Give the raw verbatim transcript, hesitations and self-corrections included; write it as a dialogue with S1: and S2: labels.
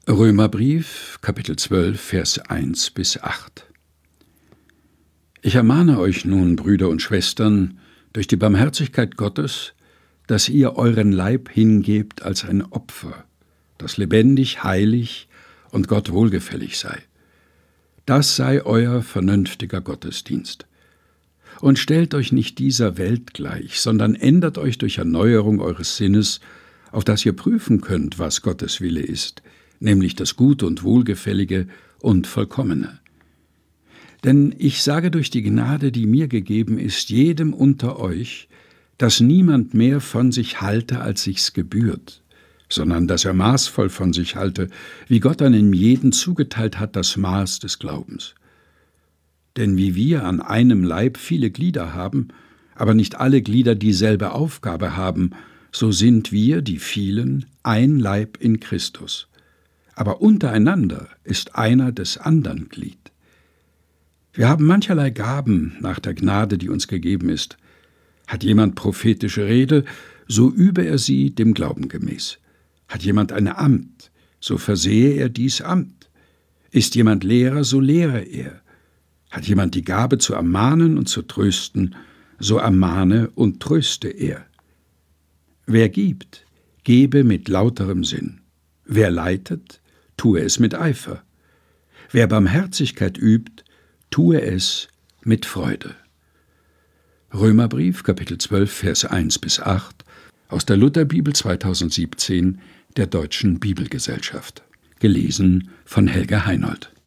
S1: Römerbrief, Kapitel zwölf, Vers eins bis acht. Ich ermahne euch nun, Brüder und Schwestern, durch die Barmherzigkeit Gottes, dass ihr euren Leib hingebt als ein Opfer, das lebendig, heilig und Gott wohlgefällig sei. Das sei euer vernünftiger Gottesdienst. Und stellt euch nicht dieser Welt gleich, sondern ändert euch durch Erneuerung eures Sinnes, auf dass ihr prüfen könnt, was Gottes Wille ist, nämlich das Gute und Wohlgefällige und Vollkommene. Denn ich sage durch die Gnade, die mir gegeben ist, jedem unter euch, dass niemand mehr von sich halte, als sich's gebührt, sondern dass er maßvoll von sich halte, wie Gott einem jeden zugeteilt hat, das Maß des Glaubens. Denn wie wir an einem Leib viele Glieder haben, aber nicht alle Glieder dieselbe Aufgabe haben, so sind wir, die vielen, ein Leib in Christus. Aber untereinander ist einer des andern Glied. Wir haben mancherlei Gaben nach der Gnade, die uns gegeben ist. Hat jemand prophetische Rede, so übe er sie dem Glauben gemäß. Hat jemand ein Amt, so versehe er dies Amt. Ist jemand Lehrer, so lehre er. Hat jemand die Gabe zu ermahnen und zu trösten, so ermahne und tröste er. Wer gibt, gebe mit lauterem Sinn. Wer leitet, tue es mit Eifer. Wer Barmherzigkeit übt, tue es mit Freude. Römerbrief, Kapitel zwölf, Vers eins bis acht, aus der Lutherbibel zweitausendsiebzehn der Deutschen Bibelgesellschaft. Gelesen von Helga Heinold.